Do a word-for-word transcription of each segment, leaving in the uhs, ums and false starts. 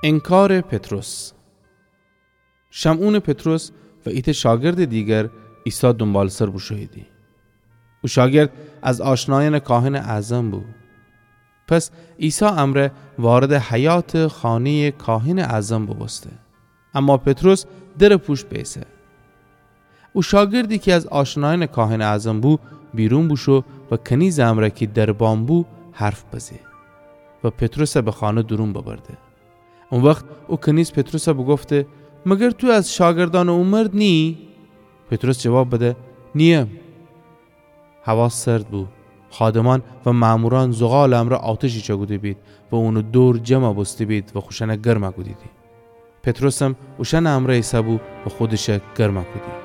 انکار پتروس. شمعون پتروس و ایت شاگرد دیگر عیسی دنبال سر بو شهیدی. او شاگرد از آشنایان کاهن اعظم بود. پس عیسی امر وارد حیات خانه کاهن اعظم ببسته. اما پتروس در پوش بیسه. او شاگردی که از آشنایان کاهن اعظم بود بیرون بوشو و کنیز امره که در بامبو حرف بزه و پتروس به خانه درون ببرده. اون وقت او کنیز پتروس بگفته مگر تو از شاگردان عمر نی؟ پتروس جواب بده نیم. هوا سرد بود. خادمان و ماموران زغال امر آتشی چگوده بید و اونو دور جمع بسته بید و خوشنه گرمه گودیدی. پتروس هم اوشن امر عیسی بود و خودش گرمه گودید.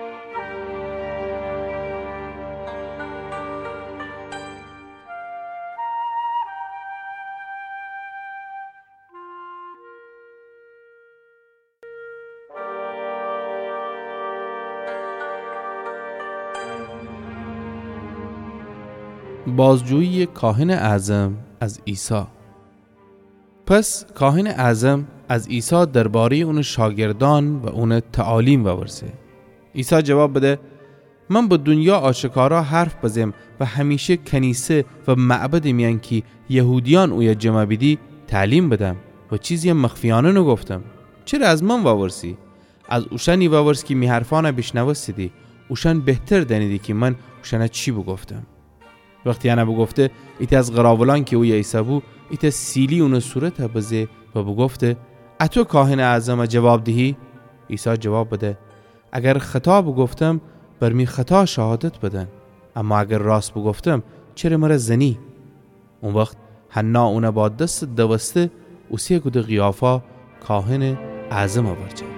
بازجویی کاهن اعظم از عیسی. پس کاهن اعظم از عیسی درباره اون شاگردان و اون تعالیم بپرسه. عیسی جواب بده من با دنیا آشکارا حرف بزم و همیشه کنیسه و معبد میان که یهودیان اوی جمع بیدی تعلیم بدم و چیزی مخفیانه نگفتم. چرا از من وورسی؟ از اوشنی وورس که می حرفانه بشنوستیدی. اوشن بهتر دنیدی که من اوشنه چی بگفتم. وقتی انا بگفته ایت از غراولان که اوی عیسی بو ایت سیلی اون صورت بزه و بگفته اتو کاهن اعظم جواب دهی؟ عیسی جواب بده اگر خطا بگفتم برمی خطا شهادت بدن، اما اگر راست بگفتم چرا مرا زنی؟ اون وقت حنا اون با دست دوسته اوسی کد قیافا کاهن اعظم آورد.